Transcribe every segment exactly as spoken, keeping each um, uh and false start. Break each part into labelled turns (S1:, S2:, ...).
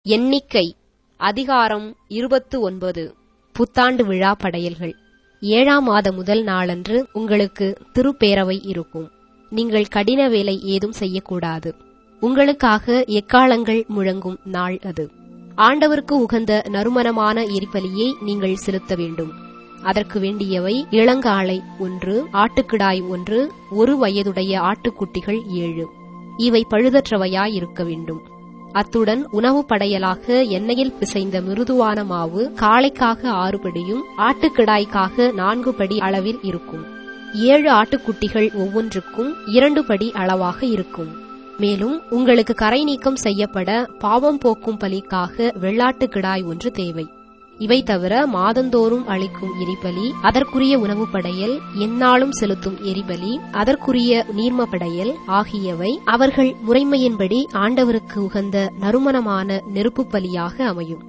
S1: எண்ணிக்கை அதிகாரம் இருபத்து ஒன்பது. புத்தாண்டு விழா படையல்கள். ஏழாம் மாத முதல் நாளன்று உங்களுக்கு திருப்பேரவை இருக்கும். நீங்கள் கடின வேலை ஏதும் செய்யக்கூடாது. உங்களுக்காக எக்காளங்கள் முழங்கும் நாள் அது. ஆண்டவருக்கு உகந்த நறுமணமான எரிபலியை நீங்கள் செலுத்த வேண்டும். அதற்கு வேண்டியவை இளங்காளை ஒன்று, ஆட்டுக்கிடாய் ஒன்று, ஒரு வயதுடைய ஆட்டுக்குட்டிகள் ஏழு. இவை பழுதற்றவையாயிருக்க வேண்டும். அத்துடன் உணவு படையலாக எண்ணெயில் பிசைந்த மிருதுவான மாவு காளைக்காக ஆறு படியும் ஆட்டுக்கிடாய்க்காக நான்கு படி அளவில் இருக்கும். ஏழு ஆட்டுக்குட்டிகள் ஒவ்வொன்றுக்கும் இரண்டு படி அளவாக இருக்கும். மேலும் உங்களுக்கு கரை நீக்கம் செய்யப்பட பாவம் போக்கும் பலிக்காக வெள்ளாட்டுக்கிடாய் ஒன்று தேவை. இவை தவிர மாதந்தோறும் அளிக்கும் எரிபலி, அதற்குரிய உணவு படையல், எந்நாளும் செலுத்தும் எரிபலி, அதற்குரிய நீர்ம படையல் ஆகியவை அவர்கள் முறைமையின்படி ஆண்டவருக்கு உகந்த நறுமணமான நெருப்பு பலியாக அமையும்.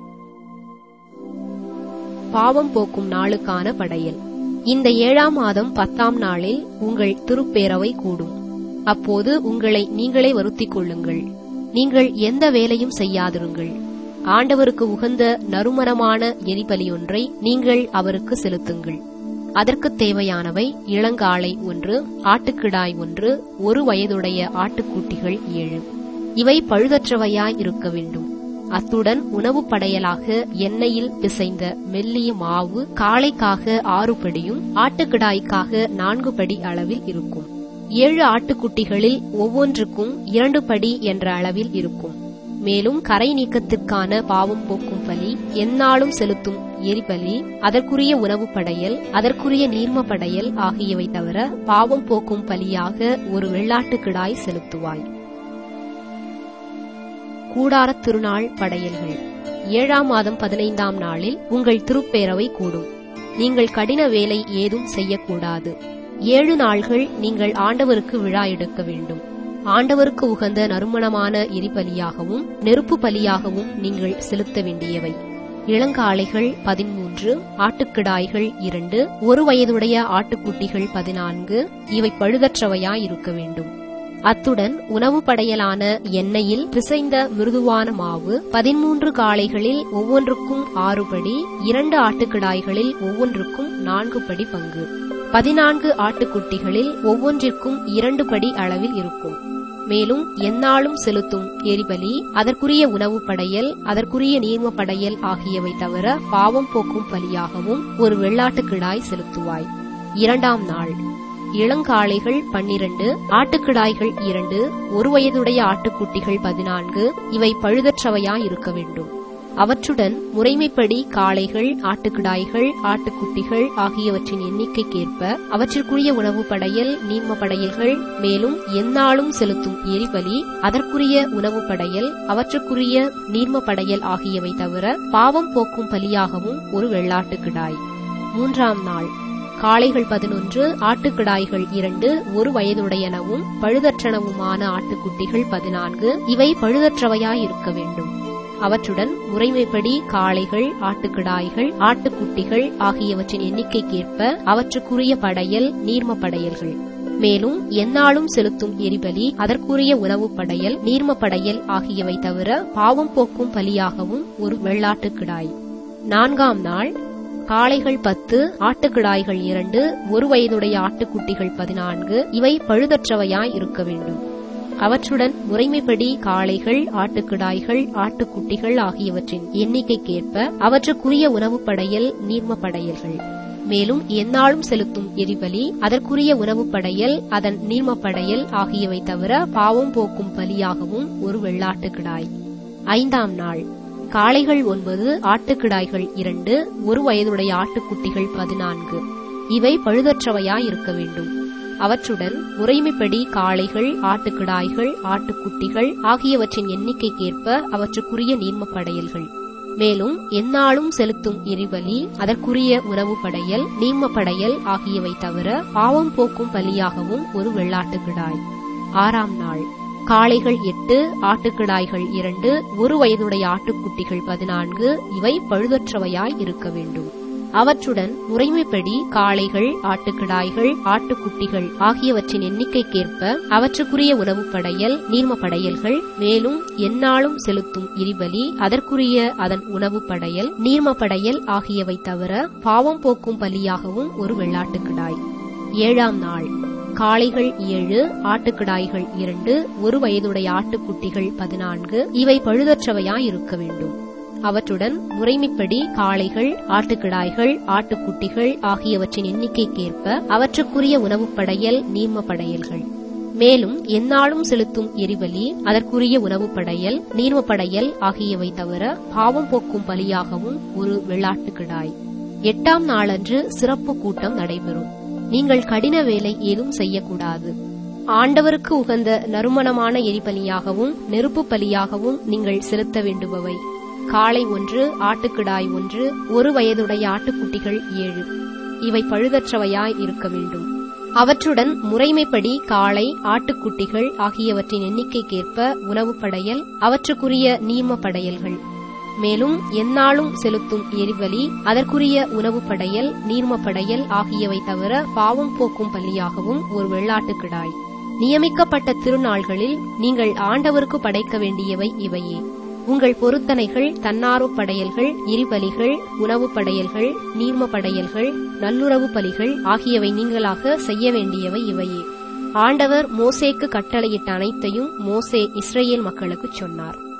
S1: பாவம் போக்கும் நாளுக்கான படையல். இந்த ஏழாம் மாதம் பத்தாம் நாளில் உங்கள் திருப்பேரவை கூடும். அப்போது உங்களை நீங்களே வருத்திக் கொள்ளுங்கள். நீங்கள் எந்த வேலையும் செய்யாதிருங்கள். ஆண்டவருக்கு உகந்த நறுமணமான எரிபலியொன்றை நீங்கள் அவருக்கு செலுத்துங்கள். அதற்குத் தேவையானவை இளங்காளை ஒன்று, ஆட்டுக்கிடாய் ஒன்று, ஒரு வயதுடைய ஆட்டுக்குட்டிகள் ஏழு. இவை பழுதற்றவையாய் இருக்க வேண்டும். அத்துடன் உணவு படையலாக எண்ணெயில் பிசைந்த மெல்லிய மாவு காளைக்காக ஆறு படியும் ஆட்டுக்கிடாய்க்காக நான்கு படி அளவில் இருக்கும். ஏழு ஆட்டுக்குட்டிகளில் ஒவ்வொன்றுக்கும் இரண்டு படி என்ற அளவில் இருக்கும். மேலும் கரை நீக்கத்திற்கான பாவம் போக்கும் பலி, எந்நாளும் செலுத்தும் எரிபலி, அதற்குரிய உணவு படையல், அதற்குரிய நீர்ம படையல் ஆகியவை தவிர பாவம் போக்கும் பலியாக ஒரு வெள்ளாட்டுக்கிடாய் செலுத்துவாய். கூடாரத் திருநாள் படையல்கள். ஏழாம் மாதம் பதினைந்தாம் நாளில் உங்கள் திருப்பேரவை கூடும். நீங்கள் கடின வேலை ஏதும் செய்யக்கூடாது. ஏழு நாள்கள் நீங்கள் ஆண்டவருக்கு விழா எடுக்க வேண்டும். ஆண்டவருக்கு உகந்த நறுமணமான எரிபலியாகவும் நெருப்பு பலியாகவும் நீங்கள் செலுத்த வேண்டியவை இளங்காளைகள் பதிமூன்று, ஆட்டுக்கிடாய்கள் இரண்டு, ஒரு வயதுடைய ஆட்டுக்குட்டிகள் பதினான்கு. இவை பழுதற்றவையாயிருக்க வேண்டும். அத்துடன் உணவு படையலான எண்ணெயில் பிசைந்த மிருதுவான மாவு பதிமூன்று காளைகளில் ஒவ்வொன்றுக்கும் ஆறு படி, இரண்டு ஆட்டுக்கிடாய்களில் ஒவ்வொன்றுக்கும் நான்கு படி பங்கு, பதினான்கு ஆட்டுக்குட்டிகளில் ஒவ்வொன்றிற்கும் இரண்டு படி அளவில் இருக்கும். மேலும் எந்நாளும் செலுத்தும் எரிபலி, அதற்குரிய உணவு படையல், அதற்குரிய நீர்ம படையல் ஆகியவை தவிர பாவம் போக்கும் பலியாகவும் ஒரு வெள்ளாட்டுக்கிடாய் செலுத்துவாய். இரண்டாம் நாள் இளங்காளைகள் பன்னிரண்டு, ஆட்டுக்கிடாய்கள் இரண்டு, ஒரு வயதுடைய ஆட்டுக்குட்டிகள் பதினான்கு. இவை பழுதற்றவையாயிருக்க வேண்டும். அவற்றுடன் முறைமைப்படி காளைகள், ஆட்டுக்கிடாய்கள், ஆட்டுக்குட்டிகள் ஆகியவற்றின் எண்ணிக்கைக்கேற்ப அவற்றிற்குரிய உணவு படையல், நீர்ம படையல்கள், மேலும் எந்நாளும் செலுத்தும் எரிபலி, அதற்குரிய உணவு படையல், அவற்றுக்குரிய நீர்ம படையல் ஆகியவை தவிர பாவம் போக்கும் பலியாகவும் ஒரு வெள்ளாட்டுக்கிடாய். மூன்றாம் நாள் காளைகள் பதினொன்று, ஆட்டுக்கிடாய்கள் இரண்டு, ஒரு வயதுடையனவும் பழுதற்றனவுமான ஆட்டுக்குட்டிகள் பதினான்கு. இவை பழுதற்றவையாயிருக்க வேண்டும். அவற்றுடன் முறைமைப்படி காளைகள், ஆட்டுக்கிடாய்கள், ஆட்டுக்குட்டிகள் ஆகியவற்றின் எண்ணிக்கைக்கேற்ப அவற்றுக்குரிய படையல், நீர்ம படையல்கள், மேலும் எந்நாளும் செலுத்தும் எரிபலி, அதற்குரிய உணவு படையல், நீர்ம படையல் ஆகியவை தவிர பாவம் போக்கும் பலியாகவும் ஒரு வெள்ளாட்டுக்கிடாய். நான்காம் நாள் காளைகள் பத்து, ஆட்டுக்கிடாய்கள் இரண்டு, ஒரு வயதுடைய ஆட்டுக்குட்டிகள் பதினான்கு. இவை பழுதற்றவையாய் இருக்க வேண்டும். அவற்றுடன் முறைமைப்படி காளைகள், ஆட்டுக்கிடாய்கள், ஆட்டுக்குட்டிகள் ஆகியவற்றின் எண்ணிக்கைக்கேற்ப அவற்றுக்குரிய உணவு படையல், நீர்ம படையல்கள், மேலும் எந்நாளும் செலுத்தும் எரிபலி, அதற்குரிய உணவு படையல், அதன் நீர்ம படையல் ஆகியவை தவிர பாவம் போக்கும் பலியாகவும் ஒரு வெள்ளாட்டுக்கிடாய். ஐந்தாம் நாள் காளைகள் ஒன்பது, ஆட்டுக்கிடாய்கள் இரண்டு, ஒரு வயதுடைய ஆட்டுக்குட்டிகள் பதினான்கு. இவை பழுதற்றவையாயிருக்க வேண்டும். அவற்றுடன் முறைமைப்படி காளைகள், ஆட்டுக்கிடாய்கள், ஆட்டுக்குட்டிகள் ஆகியவற்றின் எண்ணிக்கைக்கேற்ப அவற்றுக்குரிய நீர்ம படையல்கள், மேலும் எந்நாளும் செலுத்தும் எரிபலி, அதற்குரிய உணவு படையல், நீர்ம படையல் ஆகியவை தவிர பாவம் போக்கும் பலியாகவும் ஒரு வெள்ளாட்டுக்கிடாய். ஆறாம் நாள் காளைகள் எட்டு, ஆட்டுக்கிடாய்கள் இரண்டு, ஒரு வயதுடைய ஆட்டுக்குட்டிகள் பதினான்கு. இவை பழுதற்றவையாய் இருக்க வேண்டும். அவற்றுடன் முறைமைப்படி காளைகள், ஆட்டுக்கிடாய்கள், ஆட்டுக்குட்டிகள் ஆகியவற்றின் எண்ணிக்கைக்கேற்ப அவற்றுக்குரிய உணவு படையல், நீர்ம படையல்கள், மேலும் எந்நாளும் செலுத்தும் எரிபலி, அதற்குரிய அதன் உணவு படையல், நீர்ம படையல் ஆகியவை தவிர பாவம் போக்கும் பலியாகவும் ஒரு வெள்ளாட்டுக்கிடாய். ஏழாம் நாள் காளைகள் ஏழு, ஆட்டுக்கிடாய்கள் இரண்டு, ஒரு வயதுடைய ஆட்டுக்குட்டிகள் பதினான்கு, இவை பழுதற்றவையாய் இருக்க வேண்டும். அவற்றுடன் முறைமைப்படி காளைகள், ஆட்டுக்கிடாய்கள், ஆட்டுக்குட்டிகள் ஆகியவற்றின் எண்ணிக்கைக்கேற்ப அவற்றுக்குரிய உணவு படையல், நீர்ம படையல்கள், மேலும் எந்நாளும் செலுத்தும் எரிபலி, அதற்குரிய உணவு படையல், நீர்ம படையல் ஆகியவை தவிர பாவம் போக்கும் பலியாகவும் ஒரு வெள்ளாட்டுக்கிடாய். எட்டாம் நாளன்று சிறப்பு கூட்டம் நடைபெறும். நீங்கள் கடின வேலை ஏதும் செய்யக்கூடாது. ஆண்டவருக்கு உகந்த நறுமணமான எரிபலியாகவும் நெருப்பு பலியாகவும் நீங்கள் செலுத்த வேண்டுபவை காளை ஒன்று, ஆட்டுக்கிடாய் ஒன்று, ஒரு வயதுடைய ஆட்டுக்குட்டிகள் ஏழு, இவை பழுதற்றவையாய் இருக்க வேண்டும். அவற்றுடன் முறைமைப்படி காளை, ஆட்டுக்குட்டிகள் ஆகியவற்றின் எண்ணிக்கைக்கேற்ப உணவு படையல், அவற்றுக்குரிய நீர்ம படையல்கள், மேலும் எந்நாளும் செலுத்தும் எரிபலி, அதற்குரிய உணவு படையல், நீர்ம படையல் ஆகியவை தவிர பாவம் போக்கும் பலியாகவும் ஒரு வெள்ளாட்டுக்கிடாய். நியமிக்கப்பட்ட திருநாள்களில் நீங்கள் ஆண்டவருக்கு படைக்க வேண்டியவை இவையே. உங்கள் பொருத்தனைகள், தன்னார்வ படையல்கள், எரிபலிகள், உணவு படையல்கள், நீர்ம படையல்கள், நல்லுறவு பலிகள் ஆகியவை நீங்களாக செய்ய வேண்டியவை இவையே. ஆண்டவர் மோசேக்கு கட்டளையிட்ட அனைத்தையும் மோசே இஸ்ரவேல் மக்களுக்குச் சொன்னார்.